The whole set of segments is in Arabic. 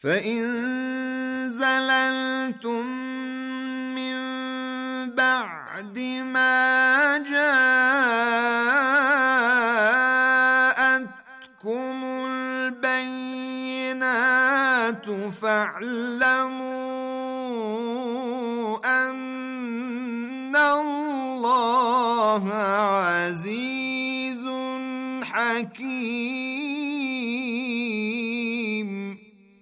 فإن زللتم من بعد ما جاءتكم البينات فاعلموا أن الله عزيز حكيم.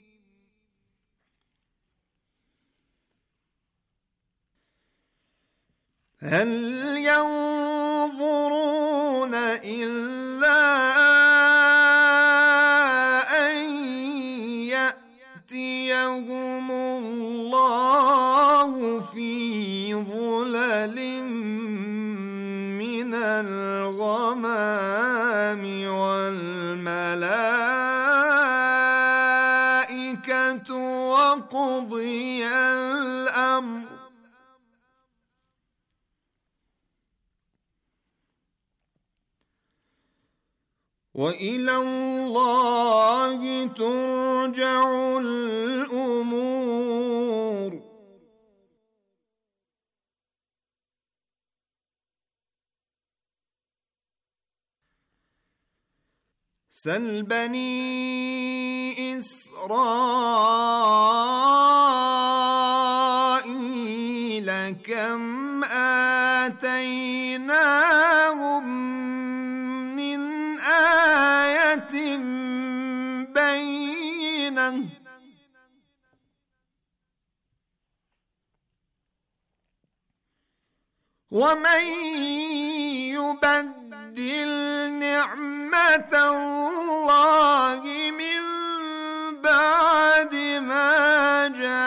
هل ينظرون إلا أن يأتيهم الله في ظلل من الغمام والملائكة وقضي الأمر وإلى الله ترجع الأمور. سل بني إسرائيل كم آتيناهم من آية بينة ومن يبدل نعمة الله من بعد ما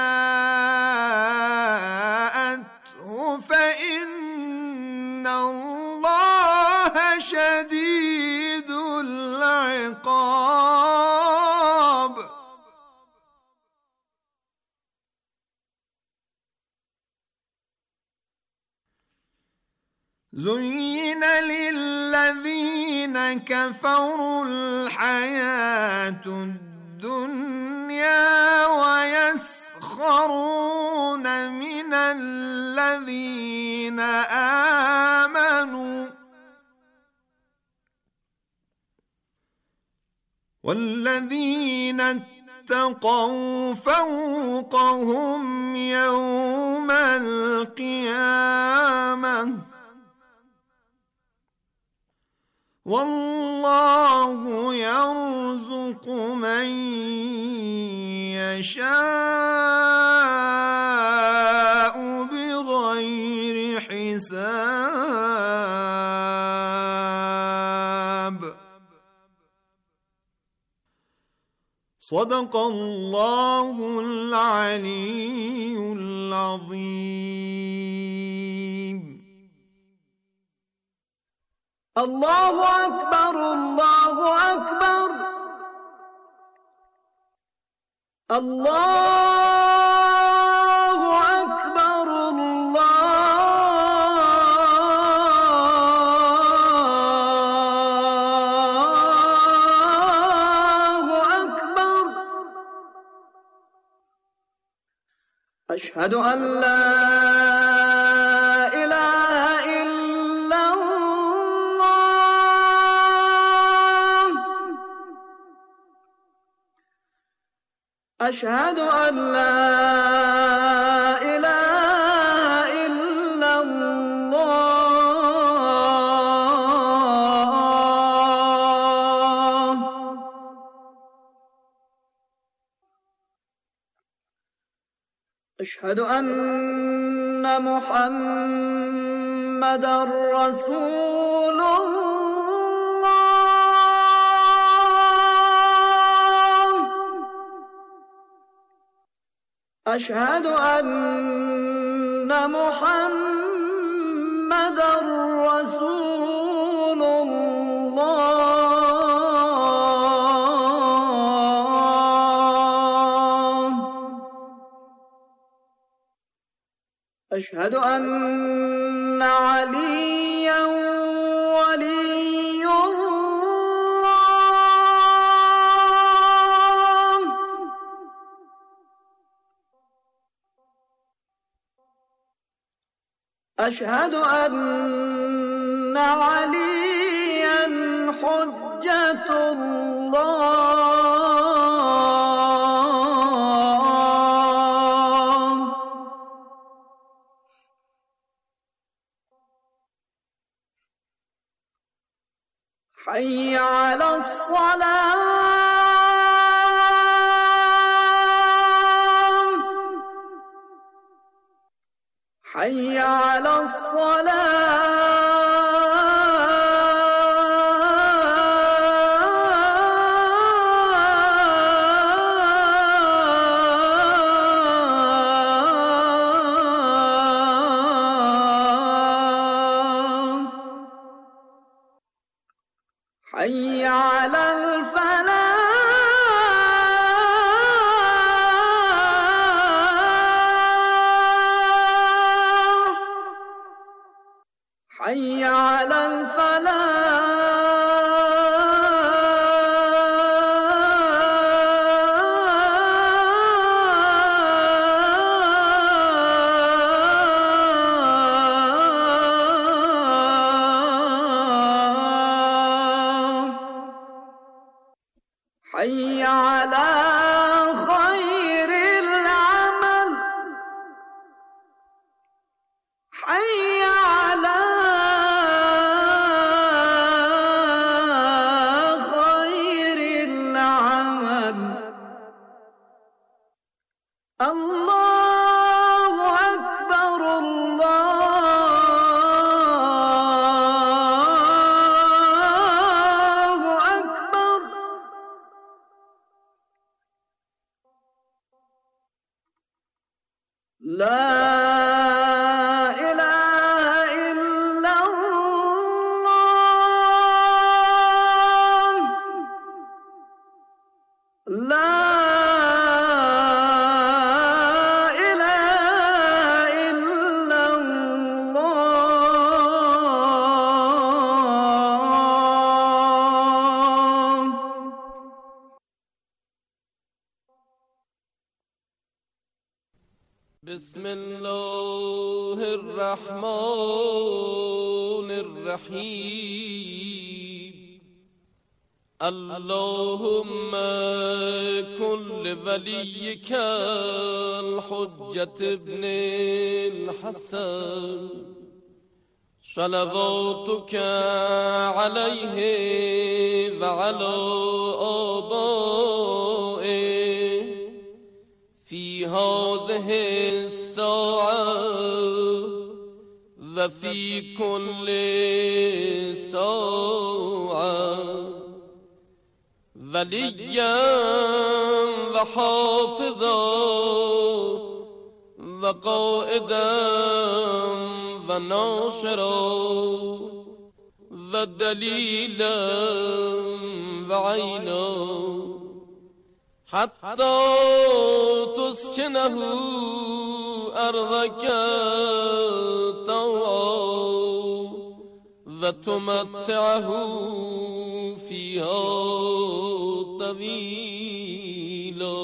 جاءته فإن الله شديد العقاب. زين للذين كفروا الحياة الدنيا ويسخرون من الذين آمنوا والذين اتقوا فوقهم يوم القيامة والله يرزق من يشاء بغير حساب. صدق الله العلي العظيم. الله أكبر الله أكبر الله أكبر الله أكبر. أشهد أن لا أشهد أن لا إله إلا الله. أشهد أن محمدًا رسول الله. أشهد أن محمدًا رسول الله. أشهد أن عليًّا ولي الله. أشهد أن عليا حجة الله. حي على الصلاة. حي على الصلاة. حي على الفلاح. حي على الفلاح. حي على خير العمل. حي على خير العمل. الله أكبر الله أكبر. لا إله إلا الله. لا إله إلا الله. بسم الله الرحمن الرحيم. اللهم كن لوليك الحجة ابن الحسن صلواتك عليه وعلى آبائه في هذه الساعة وفي كل ساعة وليا وحافظا وقائدا وناصرا ودليلا وعينا حتى تسكنه أرضك طوعا وتمتعه فيها طويلا.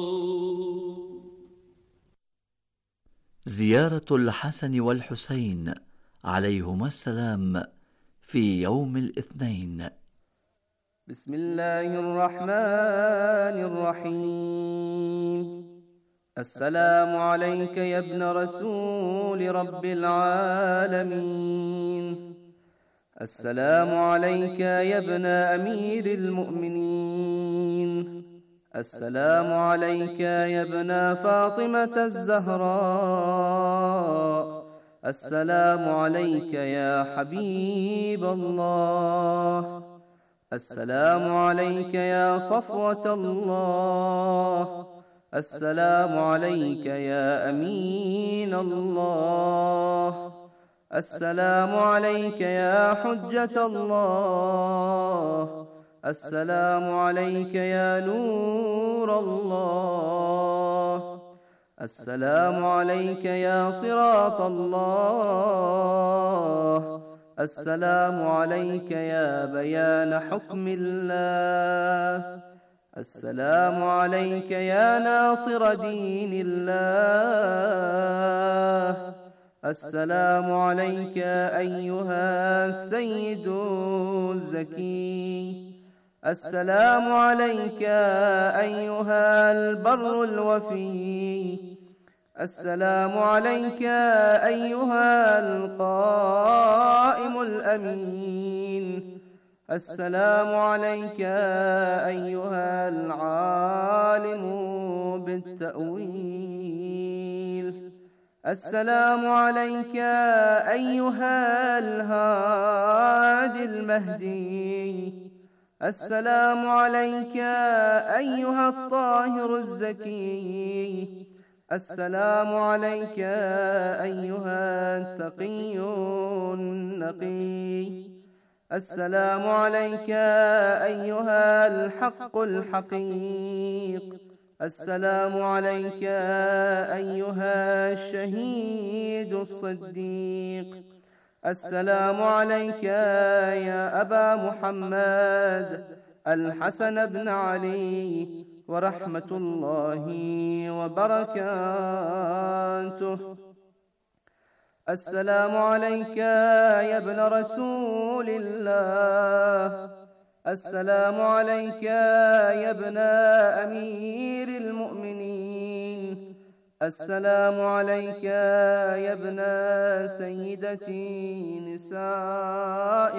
زيارة الحسن والحسين عليهما السلام في يوم الاثنين. بسم الله الرحمن الرحيم. السلام عليك يا ابن رسول رب العالمين. السلام عليك يا ابن أمير المؤمنين. السلام عليك يا ابن فاطمة الزهراء. السلام عليك يا حبيب الله. السلام عليك يا صفوة الله. السلام عليك يا أمين الله. السلام عليك يا حجة الله. السلام عليك يا نور الله. السلام عليك يا صراط الله. السلام عليك يا بيان حكم الله. السلام عليك يا ناصر دين الله. السلام عليك أيها السيد الزكي. السلام عليك أيها البر الوفي. السلام عليك أيها القائم الأمين. السلام عليك أيها العالم بالتأويل. السلام عليك أيها الهادي المهدي. السلام عليك أيها الطاهر الزكي. السلام عليك أيها التقي النقي. السلام عليك أيها الحق الحقيق. السلام عليك أيها الشهيد الصديق. السلام عليك يا أبا محمد الحسن بن علي ورحمة الله وبركاته. السلام عليك يا ابن رسول الله. السلام عليك يا ابن أمير المؤمنين. السلام عليك يا ابن سيدتي نساء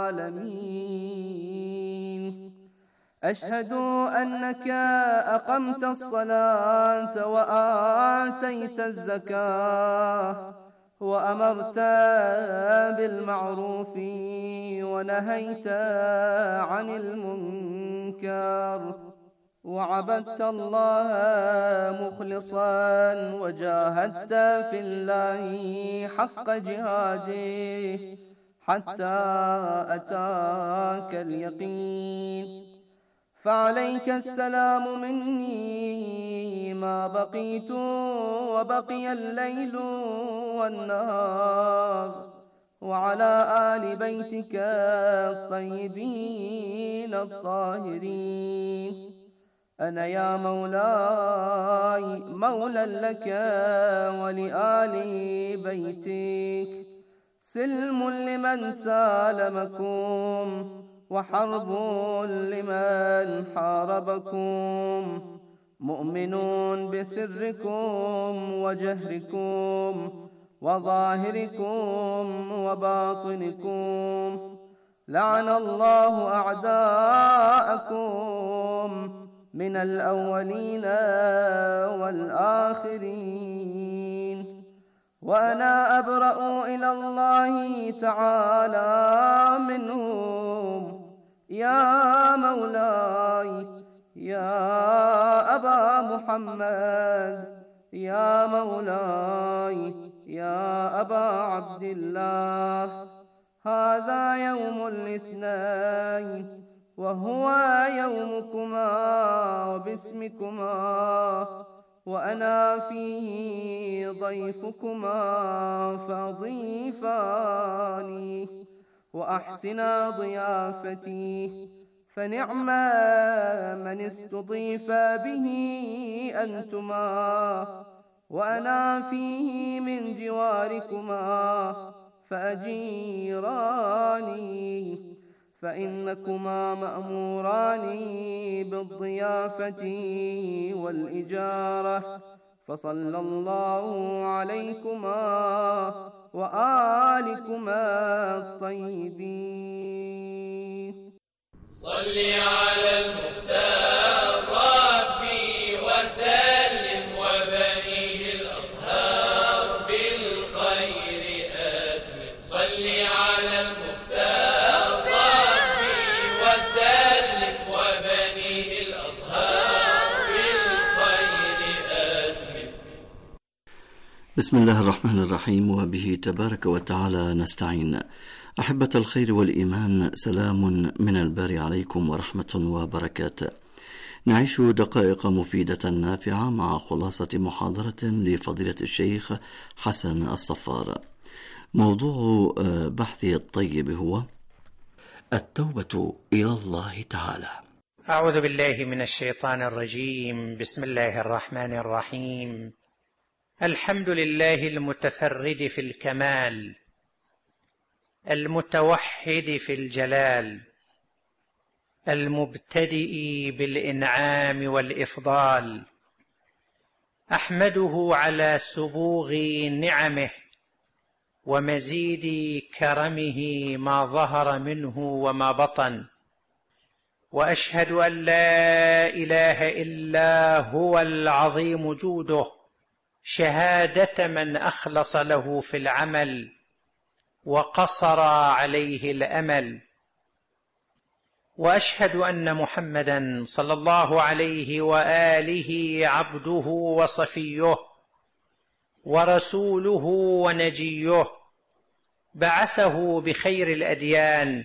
العالمين. أشهد أنك أقمت الصلاة وآتيت الزكاة وأمرت بالمعروف ونهيت عن المنكر وعبدت الله مخلصا وجاهدت في الله حق جهاده حتى أتاك اليقين. فعليك السلام مني ما بقيت وبقي الليل والنهار، وعلى آل بيتك الطيبين الطاهرين. أنا يا مولاي مولى لك ولآل بيتك، سلم لمن سالمكم وحرب لمن حاربكم، مؤمنون بسركم وجهركم وظاهركم وباطنكم. لعن الله أعداءكم من الأولين والآخرين. وأنا أبرأ إلى الله تعالى منهم. يا مولاي يا أبا محمد، يا مولاي يا أبا عبد الله، هذا يوم الاثنين وهو يومكما وباسمكما، وأنا فيه ضيفكما فضيفاني وأحسنا ضيافتي، فنعم من استضيف به أنتما، وأنا فيه من جواركما فأجيراني، فإنكما مأموران بالضيافة والإجارة. فصلى الله عليكما وآلكما الطيبين. صل على المختار ربي وسلم وبنيه الأطهار بالخير أتمم. صل على المختار ربي وسلم وبنيه الأطهار بالخير أتمم. بسم الله الرحمن الرحيم، وبه تبارك وتعالى نستعين. أحبة الخير والإيمان، سلام من الباري عليكم ورحمة وبركاته. نعيش دقائق مفيدة نافعة مع خلاصة محاضرة لفضيلة الشيخ حسن الصفار. موضوع بحثه الطيب هو التوبة إلى الله تعالى. أعوذ بالله من الشيطان الرجيم. بسم الله الرحمن الرحيم. الحمد لله المتفرد في الكمال، المتوحد في الجلال، المبتدئ بالإنعام والإفضال. أحمده على سبوغ نعمه ومزيد كرمه ما ظهر منه وما بطن، وأشهد أن لا إله إلا هو العظيم جوده، شهادة من أخلص له في العمل وقصر عليه الأمل. وأشهد أن محمدا صلى الله عليه وآله عبده وصفيه ورسوله ونجيه، بعثه بخير الأديان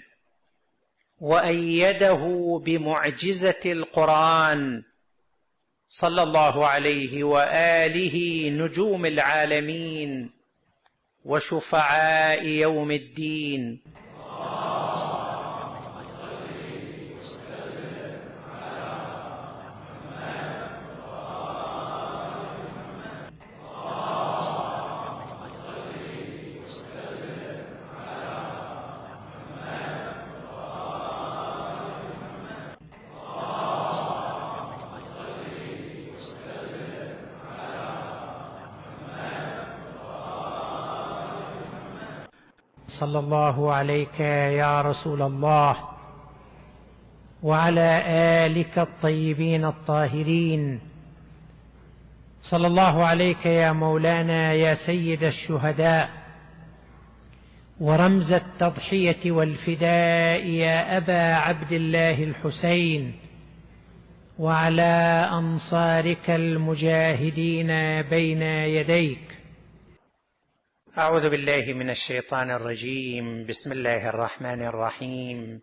وأيده بمعجزة القرآن، صلى الله عليه وآله نجوم العالمين وشفعاء يوم الدين. صلى الله عليك يا رسول الله وعلى آلك الطيبين الطاهرين. صلى الله عليك يا مولانا يا سيد الشهداء ورمز التضحية والفداء يا أبا عبد الله الحسين، وعلى أنصارك المجاهدين بين يديك. أعوذ بالله من الشيطان الرجيم. بسم الله الرحمن الرحيم.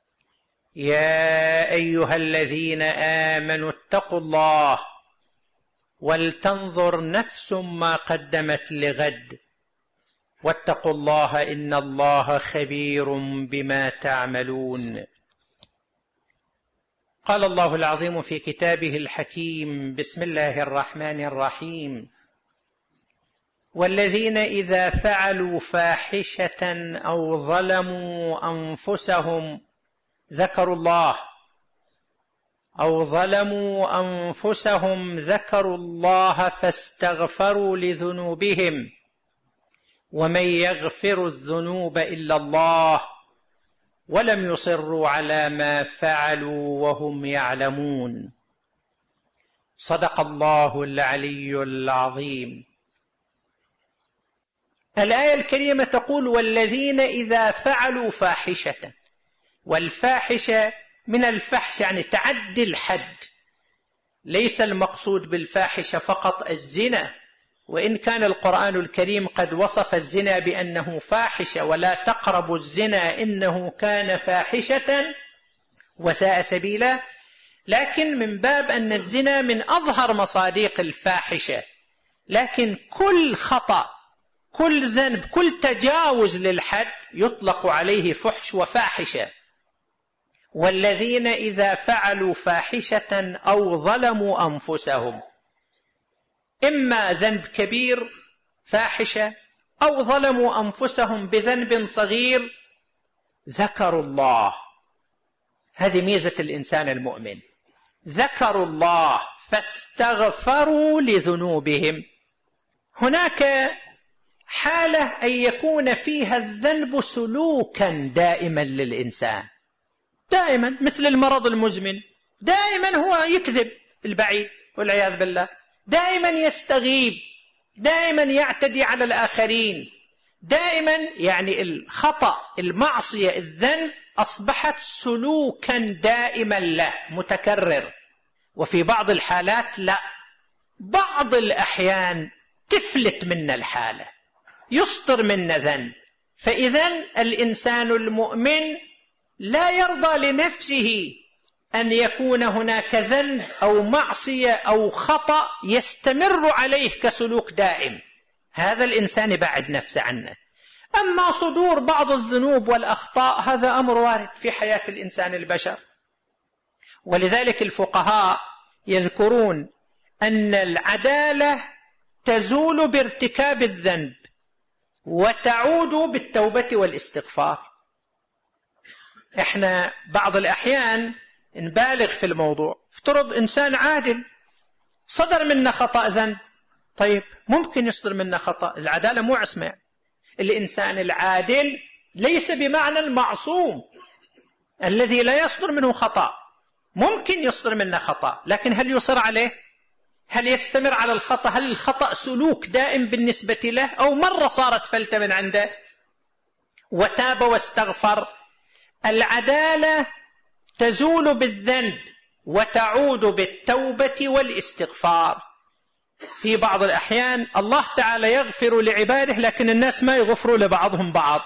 يا أيها الذين آمنوا اتقوا الله ولتنظر نفس ما قدمت لغد واتقوا الله إن الله خبير بما تعملون. قال الله العظيم في كتابه الحكيم: بسم الله الرحمن الرحيم. والذين إذا فعلوا فاحشة أو ظلموا أنفسهم ذكروا الله فاستغفروا لذنوبهم ومن يغفر الذنوب إلا الله ولم يصروا على ما فعلوا وهم يعلمون. صدق الله العلي العظيم. الآية الكريمة تقول: والذين إذا فعلوا فاحشة. والفاحشة من الفحش يعني تعدي الحد، ليس المقصود بالفاحشة فقط الزنا، وإن كان القرآن الكريم قد وصف الزنا بأنه فاحشة: ولا تقربوا الزنا إنه كان فاحشة وساء سبيلا، لكن من باب أن الزنا من أظهر مصادق الفاحشة. لكن كل خطأ، كل ذنب، كل تجاوز للحد يطلق عليه فحش وفاحشة. والذين إذا فعلوا فاحشة أو ظلموا أنفسهم، إما ذنب كبير فاحشة أو ظلموا أنفسهم بذنب صغير، ذكروا الله. هذه ميزة الإنسان المؤمن، ذكروا الله فاستغفروا لذنوبهم. هناك حالة أن يكون فيها الذنب سلوكا دائما للإنسان، دائما مثل المرض المزمن، دائما هو يكذب البعيد والعياذ بالله، دائما يستغيب، دائما يعتدي على الآخرين، دائما يعني الخطأ، المعصية، الذنب أصبحت سلوكا دائما له متكرر. وفي بعض الحالات لا، بعض الأحيان تفلت منا الحالة، يصدر منا ذنب. فإذا الإنسان المؤمن لا يرضى لنفسه أن يكون هناك ذنب أو معصية أو خطأ يستمر عليه كسلوك دائم، هذا الإنسان بعد نفسه عنه. أما صدور بعض الذنوب والأخطاء هذا أمر وارد في حياة الإنسان البشر. ولذلك الفقهاء يذكرون أن العدالة تزول بارتكاب الذنب وتعود بالتوبة والاستغفار. احنا بعض الأحيان نبالغ في الموضوع. افترض إنسان عادل صدر منا خطأ ذنب، طيب ممكن يصدر منا خطأ، العدالة مو عصمة. الإنسان العادل ليس بمعنى المعصوم الذي لا يصدر منه خطأ، ممكن يصدر منا خطأ، لكن هل يصر عليه؟ هل يستمر على الخطأ؟ هل الخطأ سلوك دائم بالنسبة له، أو مرة صارت فلتة من عنده وتاب واستغفر؟ العدالة تزول بالذنب وتعود بالتوبة والاستغفار. في بعض الأحيان الله تعالى يغفر لعباده لكن الناس ما يغفروا لبعضهم بعض،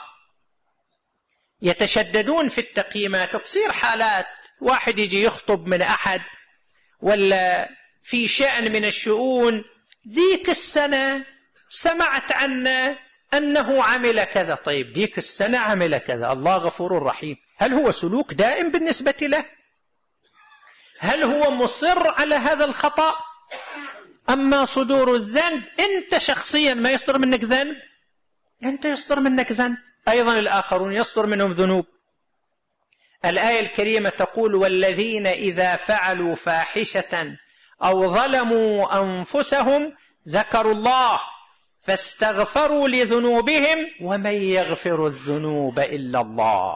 يتشددون في التقييمات. تصير حالات واحد يجي يخطب من أحد ولا في شأن من الشؤون، ذيك السنة سمعت عنه أنه عمل كذا، طيب ذيك السنة عمل كذا، الله غفور رحيم. هل هو سلوك دائم بالنسبة له؟ هل هو مصر على هذا الخطأ؟ أما صدور الذنب، أنت شخصيا ما يصدر منك ذنب، أنت يصدر منك ذنب، أيضا الآخرون يصدر منهم ذنوب. الآية الكريمة تقول: والذين إذا فعلوا فاحشة أو ظلموا أنفسهم ذكروا الله فاستغفروا لذنوبهم ومن يغفر الذنوب إلا الله.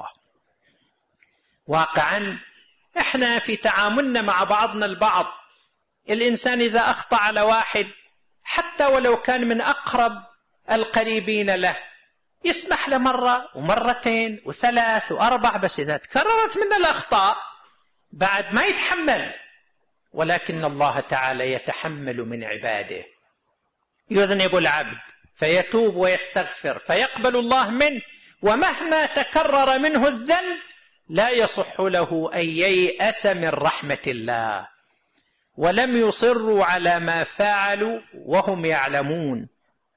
واقعا احنا في تعاملنا مع بعضنا البعض، الإنسان إذا أخطأ على واحد حتى ولو كان من أقرب القريبين له يسمح له مرة ومرتين وثلاث وأربع، بس إذا تكررت من الأخطاء بعد ما يتحمل. ولكن الله تعالى يتحمل من عباده. يذنب العبد فيتوب ويستغفر فيقبل الله منه، ومهما تكرر منه الذنب لا يصح له أن ييأس من رحمة الله. ولم يصروا على ما فعلوا وهم يعلمون.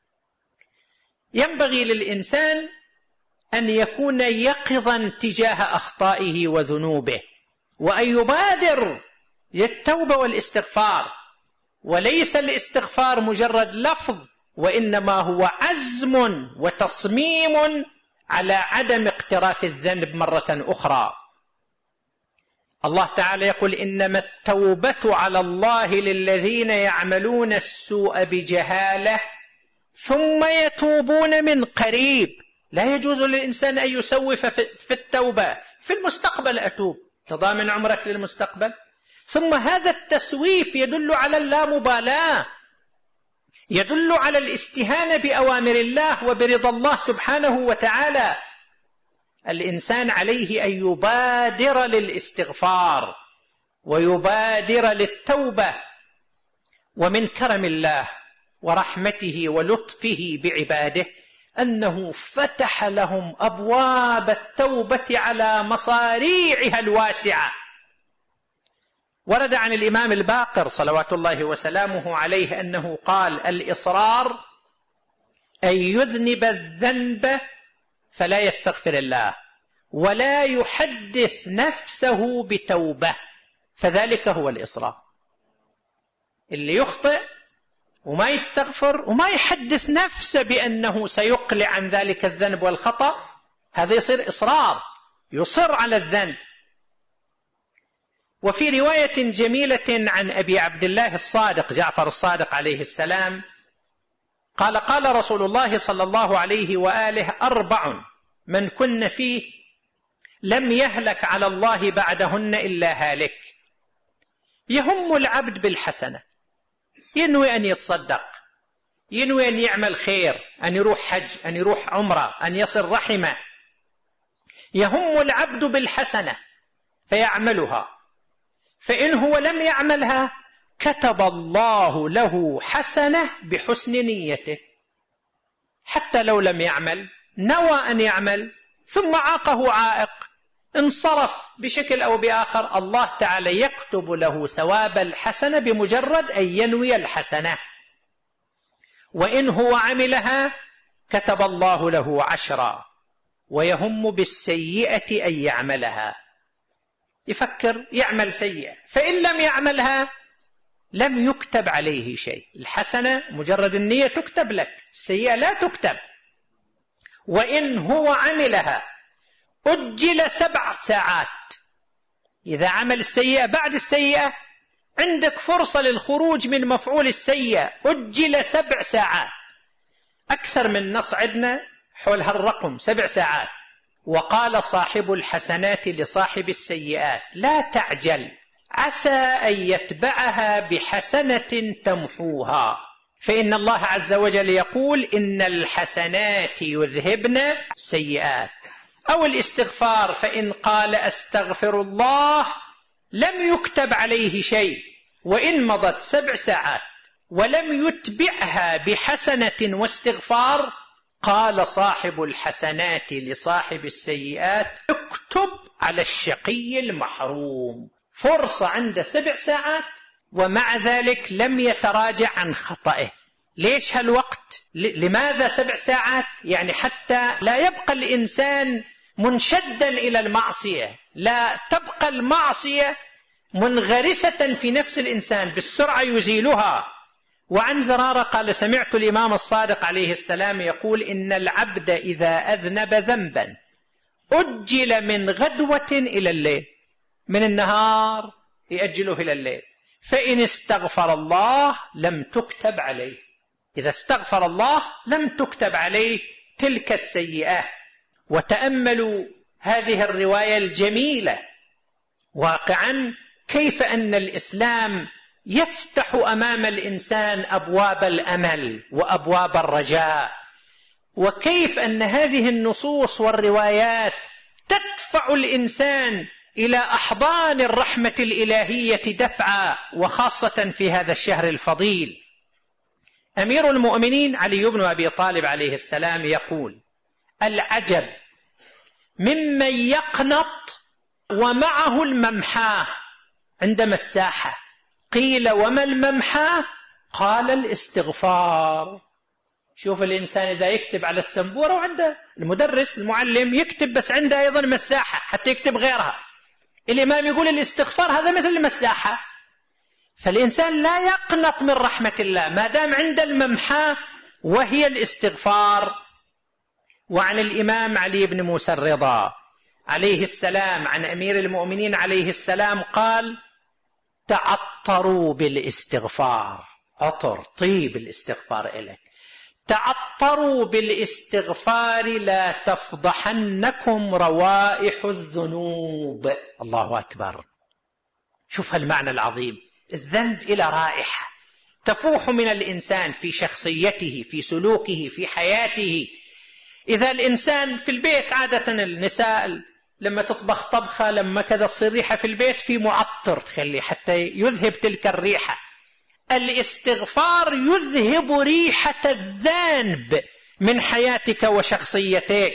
ينبغي للإنسان أن يكون يقظا تجاه أخطائه وذنوبه، وأن يبادر للتوبة والاستغفار. وليس الاستغفار مجرد لفظ، وإنما هو عزم وتصميم على عدم اقتراف الذنب مرة أخرى. الله تعالى يقول: إنما التوبة على الله للذين يعملون السوء بجهالة ثم يتوبون من قريب. لا يجوز للإنسان أن يسوف في التوبة، في المستقبل أتوب، تضامن عمرك للمستقبل. ثم هذا التسويف يدل على اللامبالاة، يدل على الاستهانة بأوامر الله وبرضا الله سبحانه وتعالى. الإنسان عليه أن يبادر للاستغفار ويبادر للتوبة. ومن كرم الله ورحمته ولطفه بعباده أنه فتح لهم أبواب التوبة على مصاريعها الواسعة. ورد عن الإمام الباقر صلوات الله وسلامه عليه أنه قال: الإصرار أن يذنب الذنب فلا يستغفر الله ولا يحدث نفسه بتوبة، فذلك هو الإصرار. اللي يخطئ وما يستغفر وما يحدث نفسه بأنه سيقلع عن ذلك الذنب والخطأ، هذا يصير إصرار، يصر على الذنب. وفي رواية جميلة عن أبي عبد الله الصادق جعفر الصادق عليه السلام قال: قال رسول الله صلى الله عليه وآله: 4 من كن فيه لم يهلك على الله بعدهن إلا هالك. يهم العبد بالحسنة، ينوي أن يتصدق، ينوي أن يعمل خير، أن يروح حج، أن يروح عمرة، أن يصل رحمه. يهم العبد بالحسنة فيعملها، فإن هو لم يعملها كتب الله له حسنة بحسن نيته. حتى لو لم يعمل، نوى أن يعمل ثم عاقه عائق، انصرف بشكل أو بآخر، الله تعالى يكتب له ثواب الحسنة بمجرد أن ينوي الحسنة. وإن هو عملها كتب الله له 10، ويهم بالسيئة أن يعملها. يفكر يعمل سيئة، فإن لم يعملها لم يكتب عليه شيء. الحسنة مجرد النية تكتب لك، السيئة لا تكتب. وإن هو عملها أجل 7 ساعات. إذا عمل السيئة بعد السيئة عندك فرصة للخروج من مفعول السيئة، أجل 7 ساعات. أكثر من نص عندنا حول هالرقم 7 ساعات. وقال صاحب الحسنات لصاحب السيئات لا تعجل عسى أن يتبعها بحسنة تمحوها، فإن الله عز وجل يقول إن الحسنات يذهبن السيئات. أو الاستغفار، فإن قال أستغفر الله لم يكتب عليه شيء، وإن مضت 7 ساعات ولم يتبعها بحسنة واستغفار، قال صاحب الحسنات لصاحب السيئات اكتب على الشقي المحروم. فرصة عنده 7 ساعات ومع ذلك لم يتراجع عن خطئه. ليش هالوقت؟ لماذا 7 ساعات؟ يعني حتى لا يبقى الإنسان منشدا إلى المعصية، لا تبقى المعصية منغرسة في نفس الإنسان، بالسرعة يزيلها. وعن زرارة قال سمعت الإمام الصادق عليه السلام يقول إن العبد إذا أذنب ذنبا أجل من غدوة إلى الليل، من النهار يأجله إلى الليل، فإن استغفر الله لم تكتب عليه. إذا استغفر الله لم تكتب عليه تلك السيئة. وتأملوا هذه الرواية الجميلة واقعا كيف أن الإسلام يفتح أمام الإنسان أبواب الأمل وأبواب الرجاء، وكيف أن هذه النصوص والروايات تدفع الإنسان إلى أحضان الرحمة الإلهية دفعا، وخاصة في هذا الشهر الفضيل. أمير المؤمنين علي بن أبي طالب عليه السلام يقول العجب ممن يقنط ومعه الممحاه عند مساحة. قيل وما الممحاه؟ قال الاستغفار. شوف الإنسان إذا يكتب على السنبورة وعنده المدرس المعلم يكتب بس عنده أيضا مساحة حتى يكتب غيرها، الإمام يقول الاستغفار هذا مثل المساحة. فالإنسان لا يقنط من رحمة الله ما دام عند الممحاه وهي الاستغفار. وعن الإمام علي بن موسى الرضا عليه السلام عن أمير المؤمنين عليه السلام قال تعطروا بالاستغفار. عطر طيب الاستغفار إليك، تعطروا بالاستغفار لا تفضحنكم روائح الذنوب. الله أكبر. شوف هالمعنى العظيم. الذنب إلى رائحة تفوح من الإنسان في شخصيته في سلوكه في حياته. إذا الإنسان في البيت عادة النساء لما تطبخ طبخة لما كذا تصير ريحة في البيت في معطر تخلي حتى يذهب تلك الريحة. الاستغفار يذهب ريحة الذنب من حياتك وشخصيتك.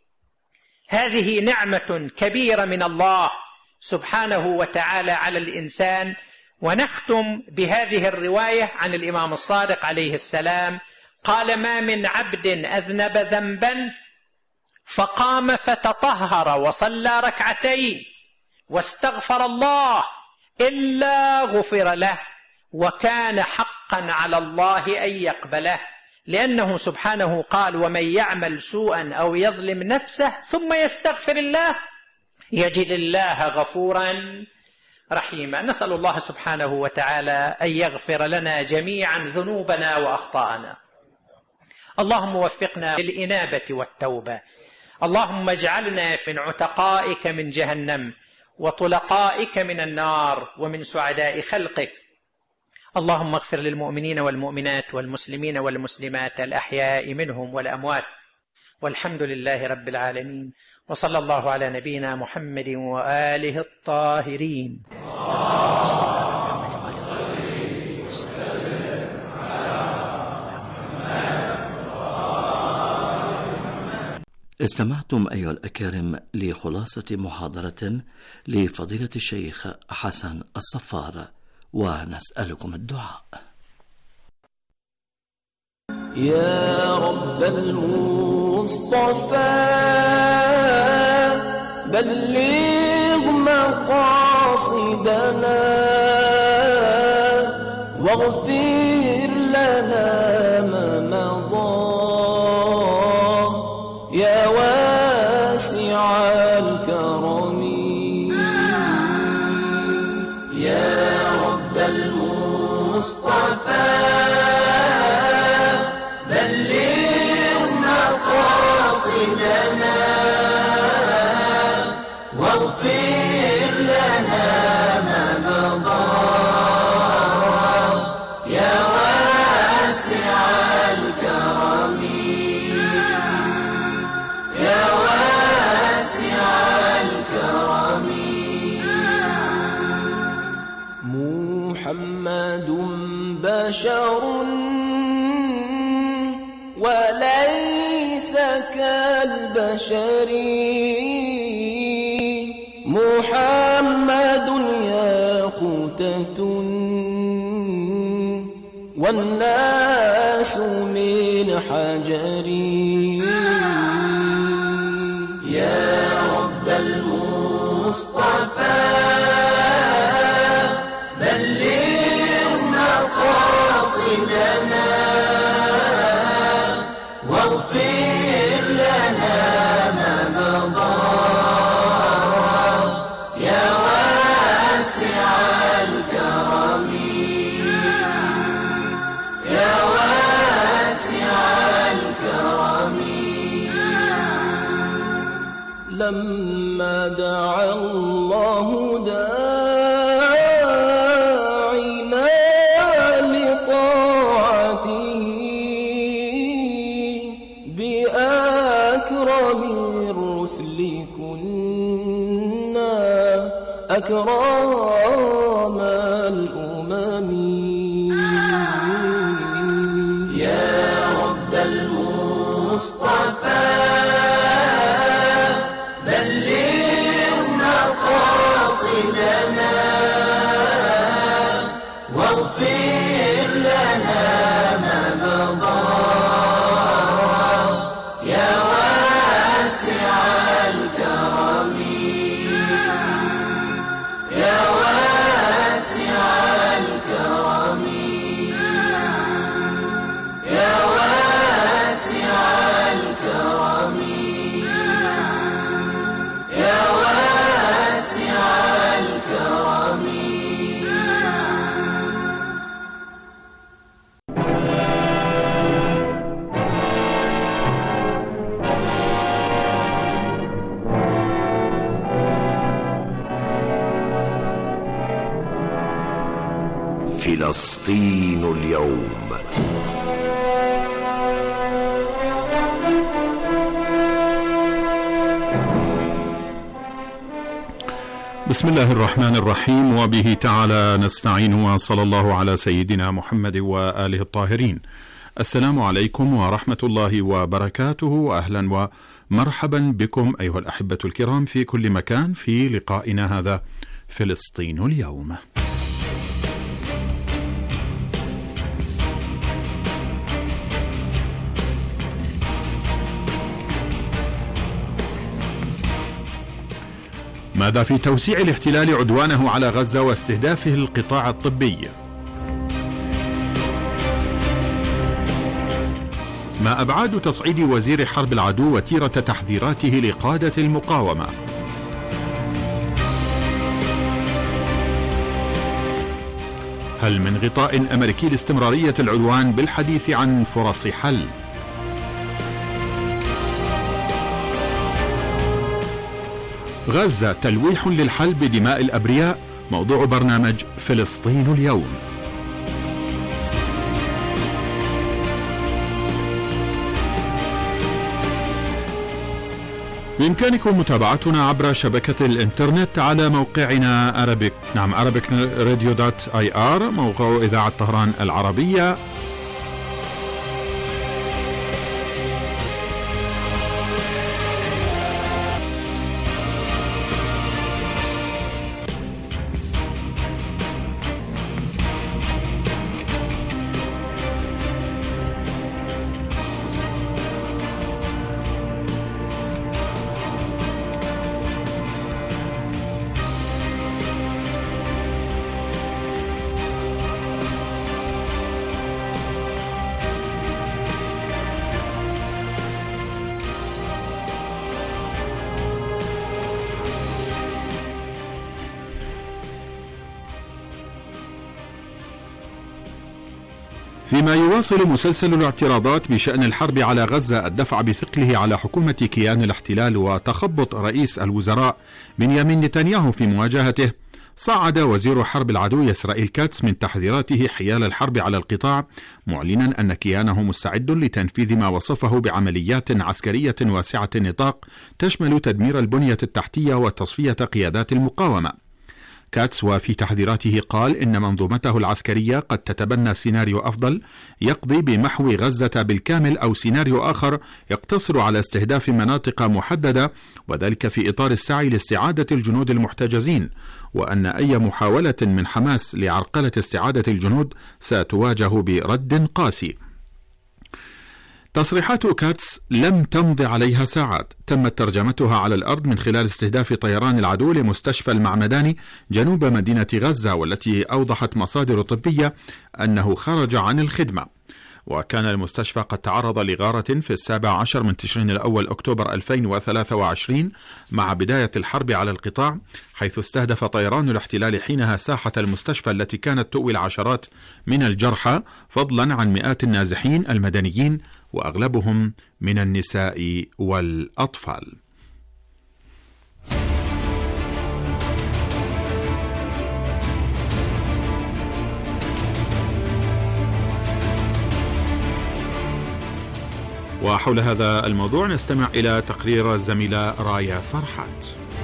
هذه نعمة كبيرة من الله سبحانه وتعالى على الإنسان. ونختم بهذه الرواية عن الإمام الصادق عليه السلام قال ما من عبد أذنب ذنبا فقام فتطهر وصلى 2 ركعتين واستغفر الله إلا غفر له، وكان حقا على الله أن يقبله، لأنه سبحانه قال ومن يعمل سوءا أو يظلم نفسه ثم يستغفر الله يجد الله غفورا رحيما. نسأل الله سبحانه وتعالى أن يغفر لنا جميعا ذنوبنا وأخطاءنا. اللهم وفقنا للإنابة والتوبة. اللهم اجعلنا من عتقائك من جهنم وطلقائك من النار ومن سعداء خلقك. اللهم اغفر للمؤمنين والمؤمنات والمسلمين والمسلمات الأحياء منهم والأموات، والحمد لله رب العالمين، وصلى الله على نبينا محمد وآله الطاهرين. استمعتم أيها الأكارم لخلاصة محاضرة لفضيلة الشيخ حسن الصفار، ونسألكم الدعاء. يا رب المصطفى بلغ مقاصدنا واغفر لنا ما مضى يا واسع الكرم يا رب المصطفى بلغ مقاصدنا واغفر لنا ما مضى يا واسع الكرم يا واسع الكرم محمد بشر وليس كالبشر محمد ياقوتة والناس من حجر يا رب المصطفى بلغ مقاصدنا واغفر لنا ما مضى يا واسع الكرم يا واسع الكرم لما دعا الله داعنا لطاعته بأكرم الرسل كنا أكرم الأمم يا رب المصطفى بلغ مقاصدنا واغفر لنا ما مضى يا واسع الكرم يا واسع الكرم يا واسع الكرم يا واسع الكرم فلسطين اليوم. بسم الله الرحمن الرحيم، وبه تعالى نستعين، وصلى الله على سيدنا محمد وآله الطاهرين. السلام عليكم ورحمة الله وبركاته، أهلا ومرحبا بكم أيها الأحبة الكرام في كل مكان في لقائنا هذا فلسطين اليوم. ماذا في توسيع الاحتلال عدوانه على غزة واستهدافه القطاع الطبي؟ ما أبعاد تصعيد وزير حرب العدو وتيرة تحذيراته لقادة المقاومة؟ هل من غطاء أمريكي لاستمرارية العدوان بالحديث عن فرص حل؟ غزة تلويح للحل بدماء الأبرياء، موضوع برنامج فلسطين اليوم. بإمكانكم متابعتنا عبر شبكة الإنترنت على موقعنا arabicradio.ir، موقع إذاعة طهران العربية. فيما يواصل مسلسل الاعتراضات بشأن الحرب على غزة الدفع بثقله على حكومة كيان الاحتلال وتخبط رئيس الوزراء بنيامين نتنياهو في مواجهته، صعد وزير حرب العدو إسرائيل كاتس من تحذيراته حيال الحرب على القطاع، معلنا أن كيانه مستعد لتنفيذ ما وصفه بعمليات عسكرية واسعة النطاق تشمل تدمير البنية التحتية وتصفية قيادات المقاومة. كاتس وفي تحذيراته قال إن منظومته العسكرية قد تتبنى سيناريو أفضل يقضي بمحو غزة بالكامل، أو سيناريو آخر يقتصر على استهداف مناطق محددة، وذلك في إطار السعي لاستعادة الجنود المحتجزين، وأن أي محاولة من حماس لعرقلة استعادة الجنود ستواجه برد قاسي. تصريحات كاتس لم تمض عليها ساعات تمت ترجمتها على الأرض من خلال استهداف طيران العدو لمستشفى المعمداني جنوب مدينة غزة، والتي أوضحت مصادر طبية أنه خرج عن الخدمة. وكان المستشفى قد تعرض لغارة في 17 من تشرين الأول أكتوبر 2023 مع بداية الحرب على القطاع، حيث استهدف طيران الاحتلال حينها ساحة المستشفى التي كانت تؤوي العشرات من الجرحى، فضلا عن مئات النازحين المدنيين وأغلبهم من النساء والأطفال. وحول هذا الموضوع نستمع إلى تقرير الزميلة رايا فرحات.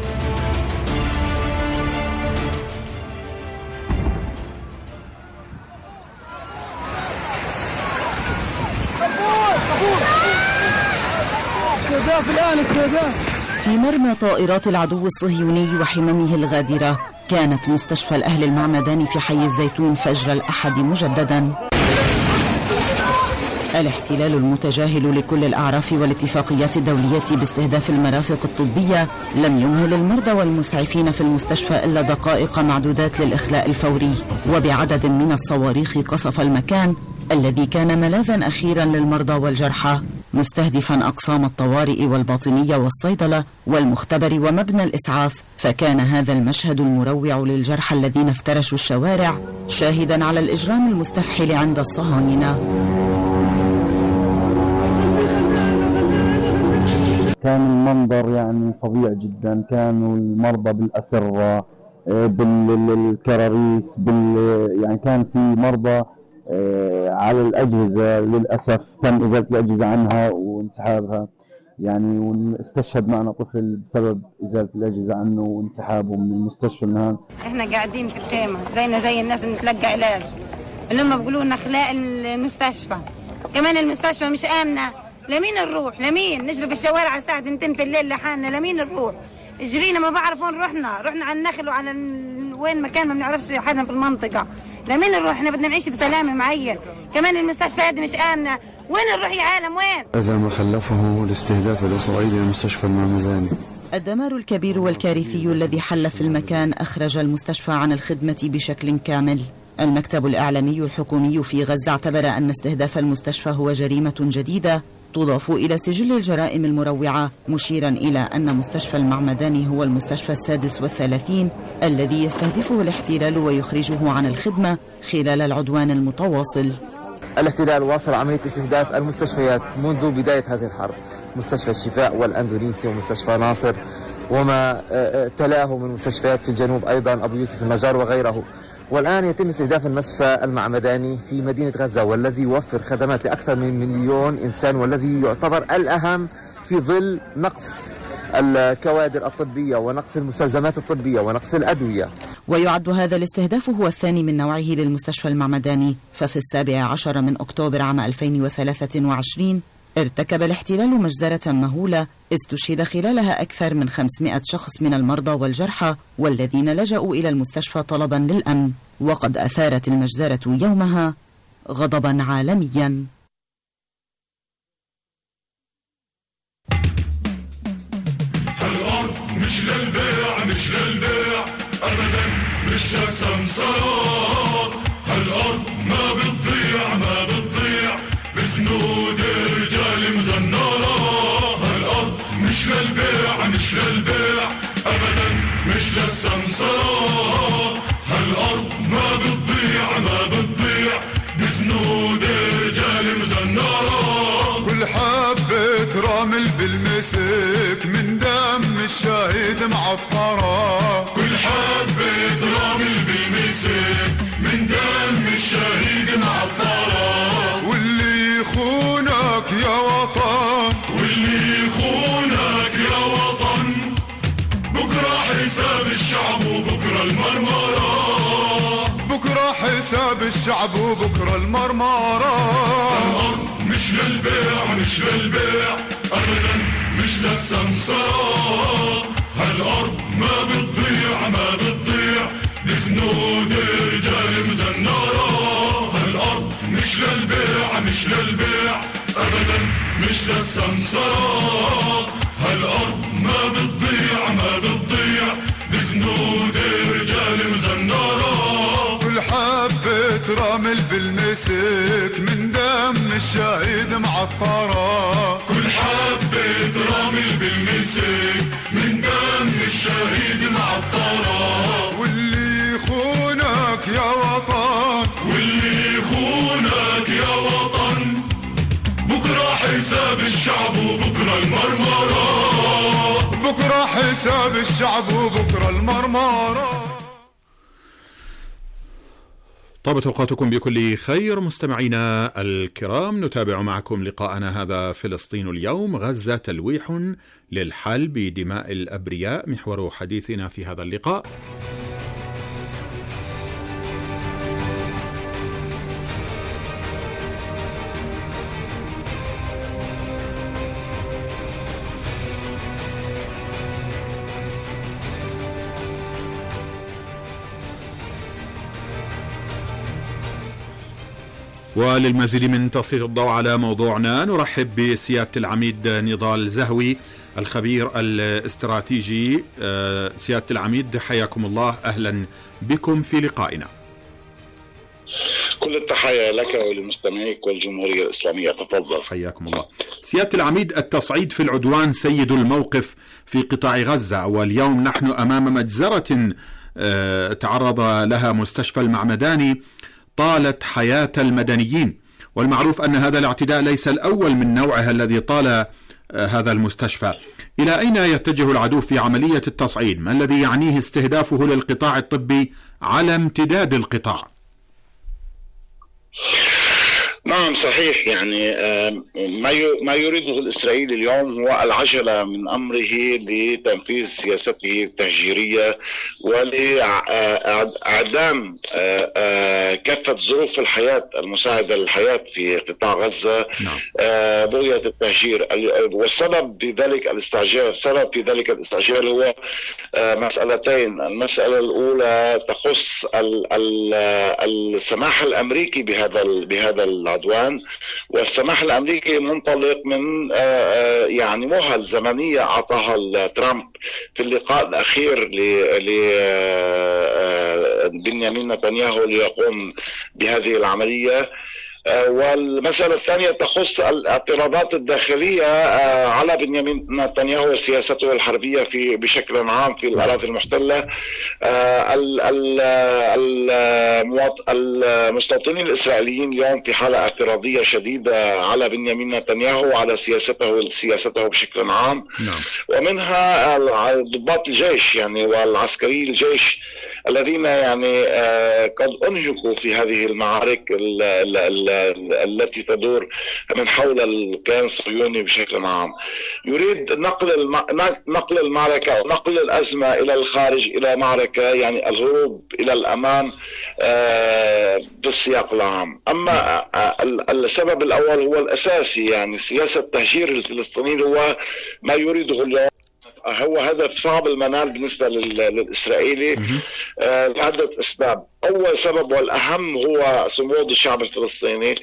في مرمى طائرات العدو الصهيوني وحممه الغادرة كانت مستشفى الأهل المعمداني في حي الزيتون فجر الأحد مجددا. الاحتلال المتجاهل لكل الأعراف والاتفاقيات الدولية باستهداف المرافق الطبية لم يمهل المرضى والمسعفين في المستشفى إلا دقائق معدودات للإخلاء الفوري، وبعدد من الصواريخ قصف المكان الذي كان ملاذا أخيرا للمرضى والجرحى، مستهدفا أقسام الطوارئ والباطنية والصيدلة والمختبر ومبنى الإسعاف. فكان هذا المشهد المروع للجرحى الذين افترشوا الشوارع شاهدا على الإجرام المستفحل عند الصهاينة. كان المنظر يعني فظيع جدا، كانوا المرضى بالأسرة بالكراريس يعني كان في مرضى على الأجهزة، للأسف تم إزالة الأجهزة عنها وانسحابها، يعني واستشهد معنا طفل بسبب إزالة الأجهزة عنه وانسحابه من المستشفى النهار. احنا قاعدين في الخيمة زينا زي الناس نتلقى علاج، اللي هم بيقولوا لنا خلاء المستشفى، كمان المستشفى مش آمنة. لمين نروح؟ لمين نجري في الشوارع على الساعة 2 في الليل لحالنا؟ لمين نروح؟ جرينا ما بعرف وين رحنا على النخل وعلى وين مكان ما بنعرفش حدا في المنطقة. لمين نروح؟ احنا بدنا نعيش بسلام معين. كمان المستشفى هذه مش آمنة، وين نروح يا عالم وين؟ هذا ما خلفه الاستهداف الإسرائيلي لمستشفى المعمداني. الدمار الكبير والكارثي الذي حل في المكان أخرج المستشفى عن الخدمة بشكل كامل. المكتب الإعلامي الحكومي في غزة اعتبر أن استهداف المستشفى هو جريمة جديدة تضاف إلى سجل الجرائم المروعة، مشيرا إلى أن مستشفى المعمداني هو المستشفى السادس والثلاثين الذي يستهدفه الاحتلال ويخرجه عن الخدمة خلال العدوان المتواصل. الاحتلال واصل عملية استهداف المستشفيات منذ بداية هذه الحرب، مستشفى الشفاء والأندونيسي ومستشفى ناصر وما تلاه من مستشفيات في الجنوب، أيضا أبو يوسف النجار وغيره. والآن يتم استهداف المستشفى المعمداني في مدينة غزة، والذي يوفر خدمات لأكثر من 1,000,000 إنسان، والذي يعتبر الأهم في ظل نقص الكوادر الطبية ونقص المستلزمات الطبية ونقص الأدوية. ويعد هذا الاستهداف هو الثاني من نوعه للمستشفى المعمداني، ففي 17 من أكتوبر عام 2023 ارتكب الاحتلال مجزرة مهولة استشهد خلالها أكثر من 500 شخص من المرضى والجرحى والذين لجأوا إلى المستشفى طلبا للأمن، وقد أثارت المجزرة يومها غضبا عالميا. هالأرض مش للبيع مش للبيع أبدا، مش للسمسار. هالأرض ما بتضيع بسنود رجال مزنارة. هالأرض مش للبيع مش للبيع أبدا، مش للسمسار. هالأرض ما بتضيع بسنود بالمسك من دم الشهيد معطرة، كل حبة رمل بالمسك من دم الشهيد معطرة، واللي يخونك يا وطن، واللي يخونك يا وطن بكرة حساب الشعب وبكرة المرمرة، بكرة حساب الشعب وبكرة المرمرة. الأرض مش للبيع مش للبيع أبدا مش للسمسرة، هالأرض ما بتضيع ما بتضيع بزنود رجال مزنرة، هالأرض مش للبيع مش للبيع أبدا مش للسمسرة، هالأرض ما بتضيع ما بتضيع بزنود رجال مزنرة، كل حبة رمل بالمسك من دم الشهيد معطرة، كل حبة رمل بالمسك من دم الشهيد معطرة، واللي يخونك يا وطن، واللي يخونك يا وطن بكرة حساب الشعب وبكرة المرمرة، بكرة حساب الشعب وبكرة المرمرة. طابت أوقاتكم بكل خير مستمعينا الكرام، نتابع معكم لقاءنا هذا فلسطين اليوم، غزة تلويح للحل بدماء الأبرياء، محور حديثنا في هذا اللقاء. وللمزيد من تسليط الضوء على موضوعنا نرحب بسيادة العميد نضال زهوي الخبير الاستراتيجي. سيادة العميد حياكم الله، أهلا بكم في لقائنا. كل التحية لك ولمستمعيك والجمهورية الإسلامية، تفضل. حياكم الله. سيادة العميد، التصعيد في العدوان سيد الموقف في قطاع غزة، واليوم نحن أمام مجزرة تعرض لها مستشفى المعمداني طالت حياة المدنيين، والمعروف أن هذا الاعتداء ليس الأول من نوعه الذي طال هذا المستشفى. إلى أين يتجه العدو في عملية التصعيد؟ ما الذي يعنيه استهدافه للقطاع الطبي على امتداد القطاع؟ نعم صحيح، يعني ما يريده الإسرائيلي اليوم هو العجلة من أمره لتنفيذ سياسته التهجيرية ولإعدام كافة ظروف الحياة المساعدة للحياة في قطاع غزة، بغية التهجير. والسبب في ذلك الاستعجال هو مسألتين. المسألة الأولى تخص السماح الأمريكي بهذا العدوان، والسماح الأمريكي منطلق من يعني مهل زمنية أعطاها ترامب في اللقاء الأخير لبنيامين نتنياهو ليقوم بهذه العملية. والمسألة الثانية تخص الاعتراضات الداخلية على بنيامين نتنياهو وسياسته الحربية بشكل عام في الأراضي المحتلة. المستوطنين الإسرائيليين اليوم في حالة اعتراضية شديدة على بنيامين نتنياهو وعلى سياسته بشكل عام، ومنها ضباط الجيش يعني والعسكري الجيش الذين يعني قد أنهكوا في هذه المعارك التي تدور من حول الكيان الصهيوني بشكل عام. يريد نقل المعركة أو نقل الأزمة إلى الخارج، إلى معركة يعني الهروب إلى الأمام بالسياق العام. أما السبب الأول هو الأساسي، يعني سياسة تهجير الفلسطينيين هو ما يريده اليوم، هو هدف صعب المنال بالنسبة للإسرائيلي لعدة أسباب. أول سبب والأهم هو صمود الشعب الفلسطيني،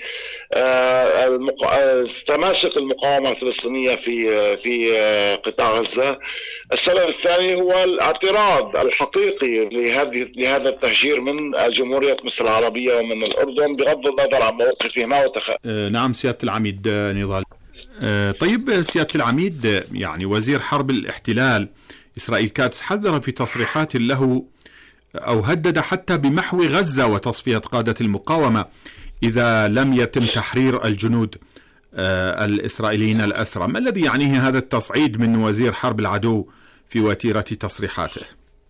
تماسك المقاومة الفلسطينية في قطاع غزة. السبب الثاني هو الاعتراض الحقيقي لهذا التهجير من جمهورية مصر العربية ومن الأردن بغض النظر عن موقفهما نعم سيادة العميد نضال. طيب سيادة العميد، يعني وزير حرب الاحتلال إسرائيل كاتس حذر في تصريحات له أو هدد حتى بمحو غزة وتصفية قادة المقاومة إذا لم يتم تحرير الجنود. الإسرائيليين الأسرى. ما الذي يعنيه هذا التصعيد من وزير حرب العدو في وتيرة تصريحاته؟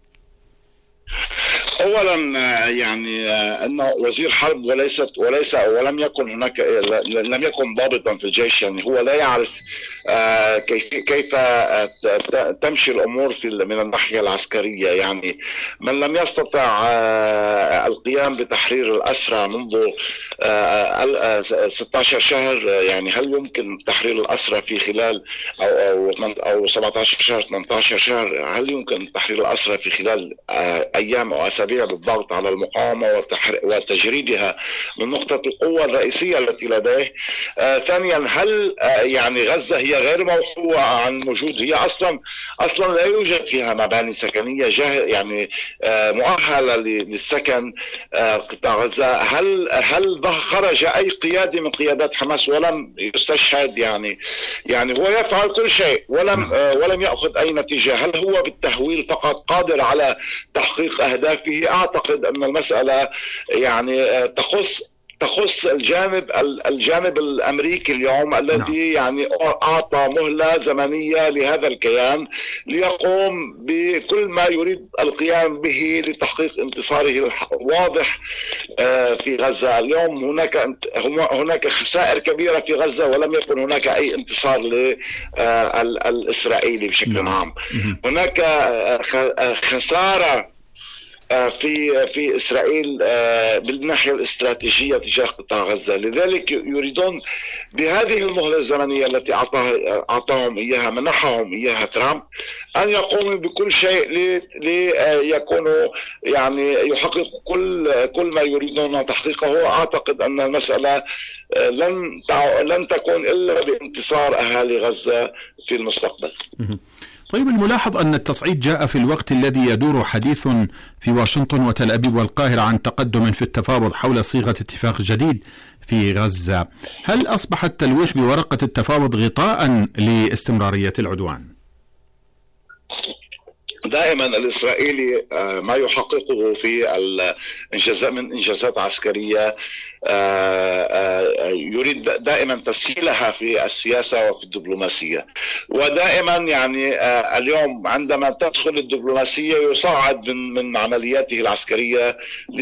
اولا يعني انه وزير حرب ولم يكن هناك، لم يكن ضابطا في الجيش، يعني هو لا يعرف كيف تمشي الامور من الناحيه العسكريه. يعني من لم يستطع القيام بتحرير الاسرى منذ 16 شهر، يعني هل يمكن تحرير الاسرى في خلال او 17 شهر 18 شهر؟ هل يمكن تحرير الاسرى في خلال ايام او اسابيع بالضغط على المقاومه وتجريدها من نقطه القوه الرئيسيه التي لديه؟ ثانيا، هل يعني غزه هي غير موضوعه عن وجود، هي اصلا لا يوجد فيها مباني سكنيه يعني مؤهله للسكن قطاع غزه؟ هل خرج اي قيادي من قيادات حماس ولم يستشهد؟ يعني هو يفعل كل شيء ولم ياخذ اي نتيجه. هل هو بالتهويل فقط قادر على تحقيق اهدافه؟ اعتقد ان المساله يعني تخص الجانب الامريكي اليوم الذي يعني اعطى مهله زمنيه لهذا الكيان ليقوم بكل ما يريد القيام به لتحقيق انتصاره الواضح في غزه. اليوم هناك خسائر كبيره في غزه ولم يكن هناك اي انتصار للاسرائيلي بشكل عام. هناك خساره في إسرائيل بالناحية الاستراتيجية تجاه قطاع غزة. لذلك يريدون بهذه المهلة الزمنية التي أعطاهم إياها، منحهم إياها ترامب، أن يقوموا بكل شيء ليكونوا يعني يحققوا كل ما يريدون تحقيقه. أعتقد أن المسألة لن تكون إلا بانتصار أهالي غزة في المستقبل. طيب، الملاحظ أن التصعيد جاء في الوقت الذي يدور حديث في واشنطن وتل أبيب والقاهرة عن تقدم في التفاوض حول صيغة اتفاق جديد في غزة. هل أصبح التلويح بورقة التفاوض غطاء لاستمرارية العدوان؟ دائما الإسرائيلي ما يحققه في من إنجازات عسكرية يريد دائما تسهيلها في السياسة وفي الدبلوماسية، ودائما يعني اليوم عندما تدخل الدبلوماسية يصعد من عملياته العسكرية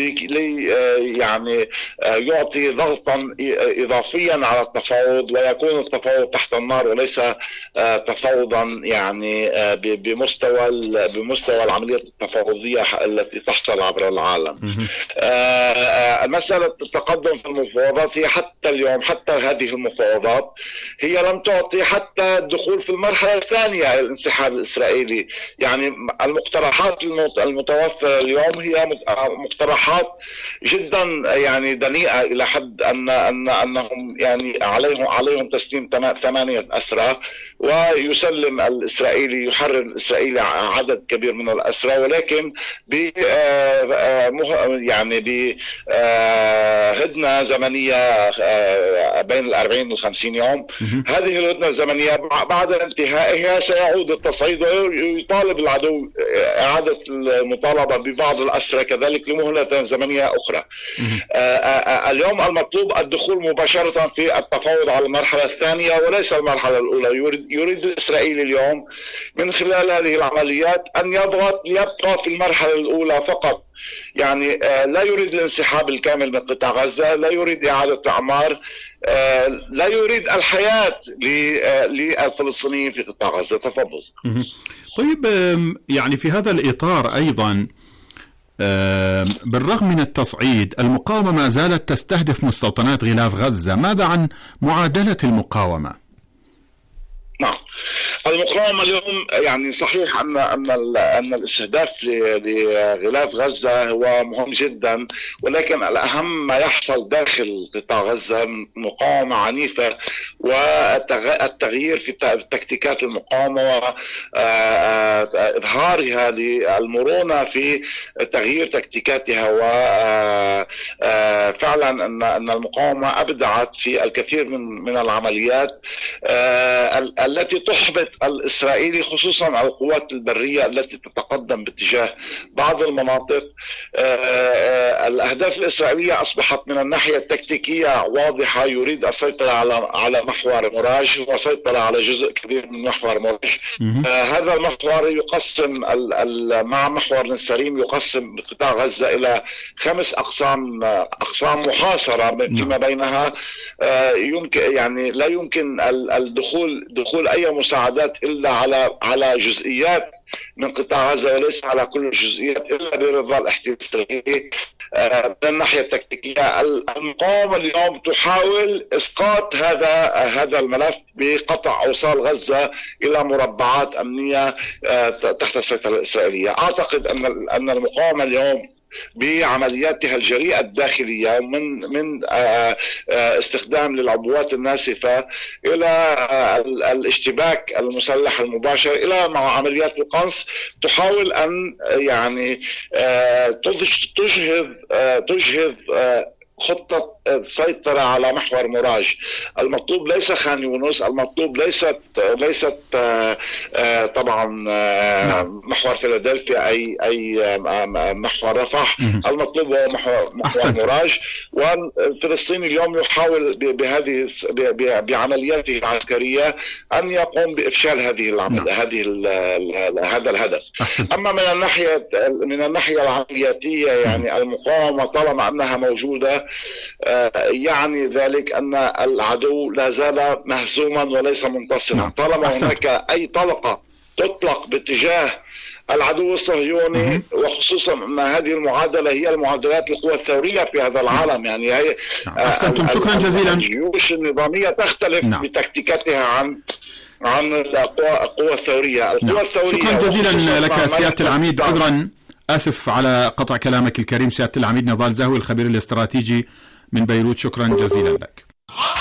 يعني يعطي ضغطا إضافيا على التفاوض، ويكون التفاوض تحت النار وليس تفاوضا يعني بمستوى العمليات التفاوضية التي تحصل عبر العالم. مسألة التقدم في المفاوضات هي حتى اليوم، حتى هذه المفاوضات هي لم تعطي حتى الدخول في المرحلة الثانية الانسحاب الإسرائيلي. يعني المقترحات المتوفرة اليوم هي مقترحات جدا يعني دنيئة إلى حد أنهم يعني عليهم تسليم 8 أسرى، ويسلم الإسرائيلي، يحرر الإسرائيلي عدد كبير من الأسرى، ولكن يعني بهدنة زمنية بين 40 و50 يوم. هذه الهدنة الزمنية بعد انتهائها سيعود التصعيد ويطالب العدو إعادة المطالبة ببعض الأسرى كذلك لمهلة زمنية أخرى. اليوم المطلوب الدخول مباشرة في التفاوض على المرحلة الثانية وليس المرحلة الأولى. يريد الإسرائيلي اليوم من خلال هذه العمليات أن يبقى في المرحلة الأولى فقط. يعني لا يريد الانسحاب الكامل من قطاع غزة، لا يريد إعادة أعمار، لا يريد الحياة للفلسطينيين في قطاع غزة. تفضل. طيب، يعني في هذا الإطار أيضا بالرغم من التصعيد المقاومة ما زالت تستهدف مستوطنات غلاف غزة. ماذا عن معادلة المقاومة؟ نعم، المقاومة اليوم يعني صحيح أن الاستهداف لغلاف غزة هو مهم جدا، ولكن الأهم ما يحصل داخل قطاع غزة مقاومة عنيفة والتغيير في تكتيكات المقاومة وإظهارها للمرونة في تغيير تكتيكاتها. وفعلا أن المقاومة أبدعت في الكثير من العمليات التي تحبط الإسرائيلي خصوصا القوات البرية التي تتقدم باتجاه بعض المناطق. الأهداف الإسرائيلية أصبحت من الناحية التكتيكية واضحة، يريد السيطرة على محور موراج وسيطرة على جزء كبير من محور موراج. هذا المحور يقسم مع محور نسرين يقسم قطاع غزة إلى 5 أقسام محاصرة فيما بينها. يمكن يعني لا يمكن دخول أي مساعدات إلا على جزئيات من قطاع غزة وليس على كل الجزئيات إلا برضا الاحتلال الإسرائيلي. من الناحية التكتيكية المقاومة اليوم تحاول إسقاط هذا الملف بقطع أوصال غزة إلى مربعات أمنية تحت السيطرة الإسرائيلية. أعتقد أن المقاومة اليوم بعملياتها الجريئة الداخلية من استخدام للعبوات الناسفة إلى الاشتباك المسلح المباشر إلى مع عمليات القنص، تحاول أن يعني تجهض خطة سيطرة على محور موراج. المطلوب ليس خان يونس، المطلوب ليست طبعا محور فيلادلفيا أي محور رفح. المطلوب هو محور موراج. والفلسطيني اليوم يحاول بعملياته العسكرية أن يقوم بإفشال هذا الهدف. أما من الناحية العملياتية يعني المقاومة طالما أنها موجودة يعني ذلك أن العدو لا زال مهزوما وليس منتصرا. طالما هناك أي طلقة تطلق باتجاه العدو الصهيوني، وخصوصا أن هذه المعادلة هي المعادلات القوى الثورية في هذا العالم، يعني هي أحسنتم، شكرا جزيلا. الجيوش النظامية تختلف بتكتيكاتها عن القوى الثورية. شكرا جزيلا لك سيادة العميد. عذرا آسف على قطع كلامك الكريم سيادة العميد نضال زهوي الخبير الاستراتيجي من بيروت، شكرا جزيلا لك.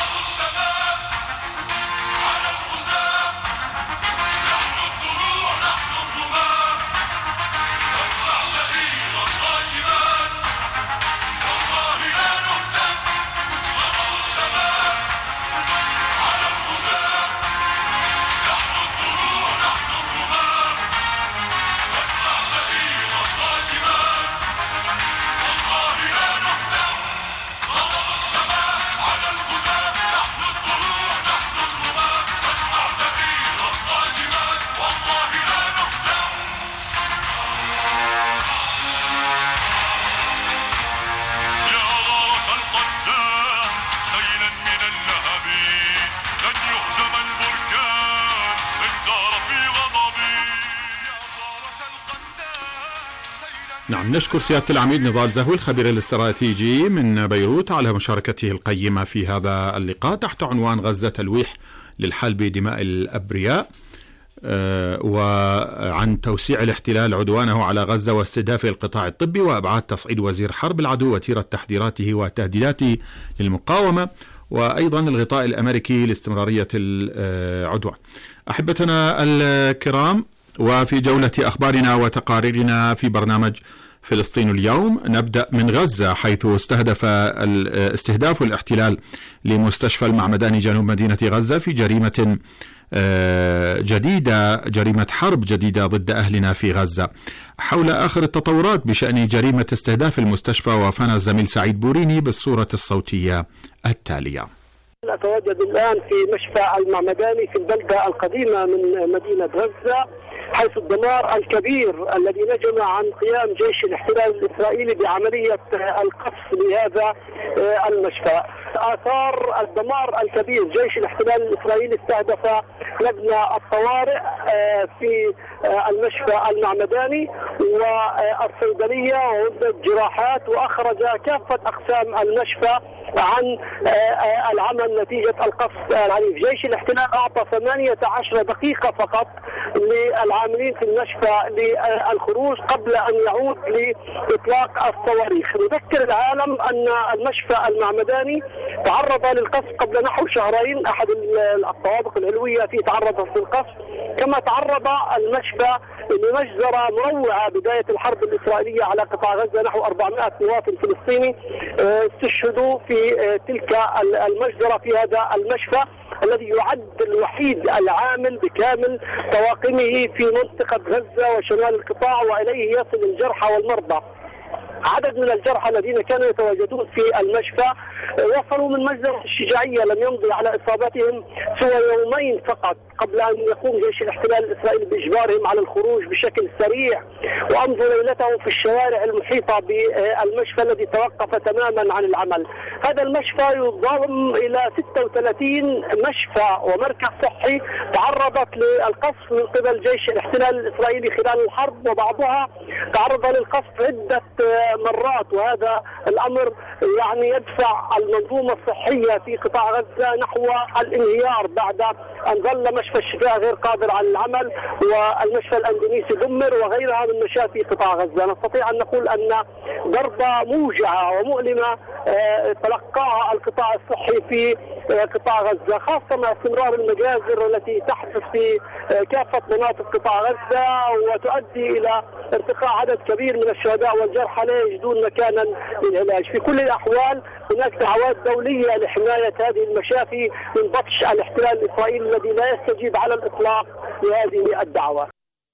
نعم، نشكر سيادة العميد نضال زهوي الخبير الاستراتيجي من بيروت على مشاركته القيمة في هذا اللقاء تحت عنوان غزة تلويح للحل بدماء الأبرياء، وعن توسيع الاحتلال عدوانه على غزة واستهداف القطاع الطبي وأبعاد تصعيد وزير حرب العدو وتيرة تحذيراته وتهديداته للمقاومة، وأيضا الغطاء الأمريكي لاستمرارية العدوان. أحبتنا الكرام، وفي جولة أخبارنا وتقاريرنا في برنامج فلسطين اليوم نبدأ من غزة، حيث استهداف الاحتلال لمستشفى المعمداني جنوب مدينة غزة في جريمة جديدة، جريمة حرب جديدة ضد أهلنا في غزة. حول آخر التطورات بشأن جريمة استهداف المستشفى وافانا الزميل سعيد بوريني بالصورة الصوتية التالية. أتواجد الآن في مشفى المعمداني في البلدة القديمة من مدينة غزة، حيث الدمار الكبير الذي نجم عن قيام جيش الاحتلال الإسرائيلي بعملية القصف لهذا المشفى. آثار الدمار الكبير، جيش الاحتلال الإسرائيلي استهدف مبنى الطوارئ في المشفى المعمداني والصيدلية وغرفة جراحات، وأخرج كافة أقسام المشفى عن العمل نتيجة القصف العنيف. جيش الاحتلال أعطى 18 دقيقة فقط للعاملين في المشفى للخروج قبل أن يعود لإطلاق الصواريخ. نذكر العالم أن المشفى المعمداني تعرض للقصف قبل نحو شهرين، أحد الطوابق العلوية فيه تعرضت للقصف كما تعرض المشفى لمجزرة مروعة بداية الحرب الإسرائيلية على قطاع غزة. نحو 400 مواطن فلسطيني استشهدوا في تلك المجزرة في هذا المشفى الذي يعد الوحيد العامل بكامل طواقمه في منطقة غزة وشمال القطاع، وإليه يصل الجرحى والمرضى. عدد من الجرحى الذين كانوا يتواجدون في المشفى وصلوا من مجزرة الشجاعية، لم يمضي على إصابتهم سوى يومين فقط قبل أن يقوم جيش الاحتلال الإسرائيلي بإجبارهم على الخروج بشكل سريع، وأمضوا ليلتهم في الشوارع المحيطة بالمشفى الذي توقف تماما عن العمل. هذا المشفى يضم إلى 36 مشفى ومركز صحي تعرضت للقصف من قبل جيش الاحتلال الإسرائيلي خلال الحرب، وبعضها تعرض للقصف عدة مرات، وهذا الأمر يعني يدفع المنظومة الصحية في قطاع غزة نحو الانهيار بعد أن ظل مشفى الشفاء غير قادر على العمل، والمشفى الأندونيسي دمر، وغيرها من مشافي قطاع غزة. نستطيع أن نقول أن ضربة موجعة ومؤلمة تلقاها القطاع الصحي في قطاع غزة، خاصة مع استمرار المجازر التي تحدث في كافة مناطق قطاع غزة وتؤدي إلى ارتقاء عدد كبير من الشهداء والجرحى لا يجدون مكانا للعلاج. في كل الأحوال هناك دعوات دولية لحماية هذه المشافي من بطش الاحتلال الإسرائيلي الذي لا يستجيب على الإطلاق لهذه الدعوة.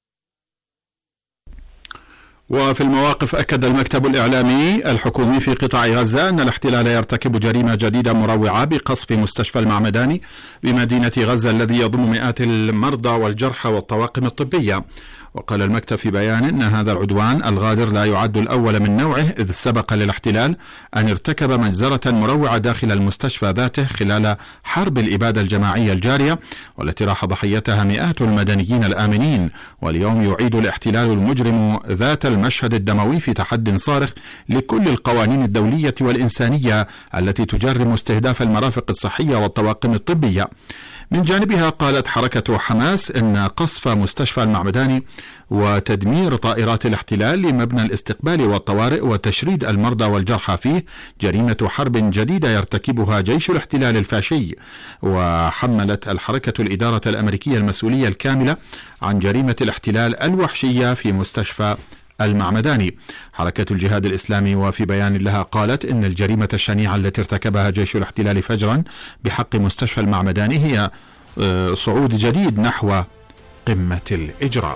وفي المواقف أكد المكتب الإعلامي الحكومي في قطاع غزة أن الاحتلال يرتكب جريمة جديدة مروعة بقصف مستشفى المعمداني بمدينة غزة الذي يضم مئات المرضى والجرحى والطواقم الطبية. وقال المكتب في بيان أن هذا العدوان الغادر لا يعد الأول من نوعه، إذ سبق للاحتلال أن ارتكب مجزرة مروعة داخل المستشفى ذاته خلال حرب الإبادة الجماعية الجارية، والتي راح ضحيتها مئات المدنيين الآمنين. واليوم يعيد الاحتلال المجرم ذات المشهد الدموي في تحد صارخ لكل القوانين الدولية والإنسانية التي تجرم استهداف المرافق الصحية والطواقم الطبية. من جانبها قالت حركة حماس إن قصف مستشفى المعمداني وتدمير طائرات الاحتلال لمبنى الاستقبال والطوارئ وتشريد المرضى والجرحى فيه جريمة حرب جديدة يرتكبها جيش الاحتلال الفاشي. وحملت الحركة الإدارة الأمريكية المسؤولية الكاملة عن جريمة الاحتلال الوحشية في مستشفى المعمداني. حركة الجهاد الإسلامي وفي بيان لها قالت إن الجريمة الشنيعة التي ارتكبها جيش الاحتلال فجرا بحق مستشفى المعمداني هي صعود جديد نحو قمة الإجرام.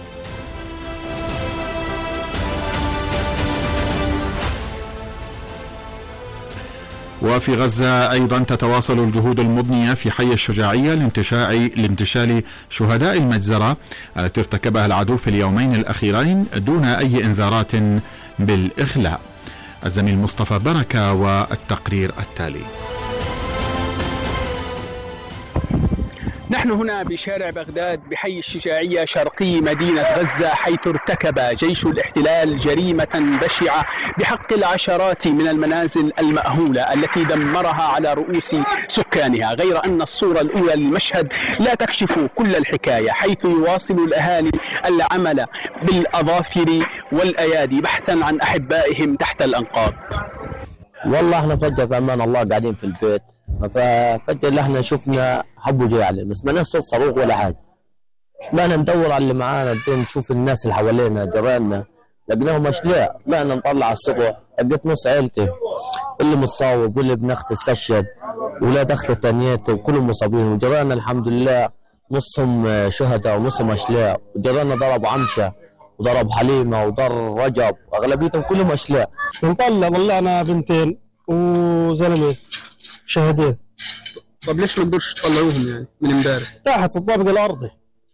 وفي غزة أيضا تتواصل الجهود المضنية في حي الشجاعية لانتشال شهداء المجزرة التي ارتكبها العدو في اليومين الأخيرين دون أي إنذارات بالإخلاء. الزميل مصطفى بركة والتقرير التالي. نحن هنا بشارع بغداد بحي الشجاعية شرقي مدينة غزة، حيث ارتكب جيش الاحتلال جريمة بشعة بحق العشرات من المنازل المأهولة التي دمرها على رؤوس سكانها. غير أن الصورة الأولى للمشهد لا تكشف كل الحكاية، حيث يواصل الأهالي العمل بالأظافر والأيادي بحثا عن أحبائهم تحت الأنقاض. والله احنا فجأة بأمان الله قاعدين في البيت، ففجأة اللي احنا شفنا حبوا جاي علينا، ما سمعناش صوت صاروخ ولا حاجة. بقينا ندور على اللي معانا، نشوف الناس اللي حوالينا جيراننا، لقيناهم أشلاء. بقينا نطلع على السطح، لقيت نص عيلتي اللي متصاوب واللي ابن أختي استشهد، ولاد أختي التانيات وكلهم مصابين، وجيراننا الحمد لله نصهم شهداء ونصهم أشلاء، وجيراننا ضربوا عمشة وضرب حليمة وضرب رجب، أغلبيتهم كلهم أشلاء. طلعنا بنتين وزلمة شهدين. طب ليش ما تقدرش تطلعوهم يعني من امبارح؟ تحت في الطابق الأرضي،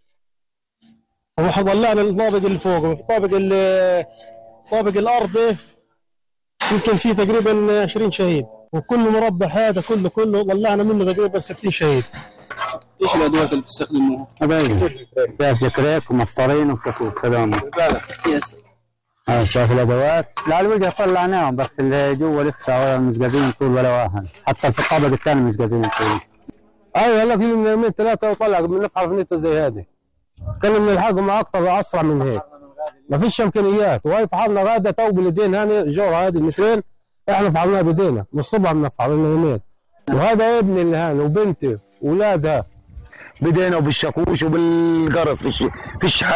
وطلعنا الطابق اللي فوق. في الطابق الأرضي يمكن فيه تقريبا 20 شهيد، وكل مربع هذا كله طلعنا منه تقريبا 60 شهيد. ايش الادوات اللي بتستخدموها؟ فيها كريك ومسطرين وكتوب كلام. يس. شايف الادوات؟ لا الوجه طلعناهم، بس اللي جوا لسه مش قادرين طول ولا واحد، حتى في الطابق الثاني مش قادرين طول. ايوه هلا في من يومين ثلاثه وطلع بنفحر في نيته زي هذه. كنا بنلحقهم اكثر اسرع من هيك. ما فيش امكانيات، وهي فحرنا غاده توب اليدين هاني الجوره هذه المترين احنا فحرناها بايدينا، مش صبح بنفحر لنا يومين. وهذا ابني اللي هاني وبنتي واولادها. بدينا وبالشاكوش وبالقرص في الشحات.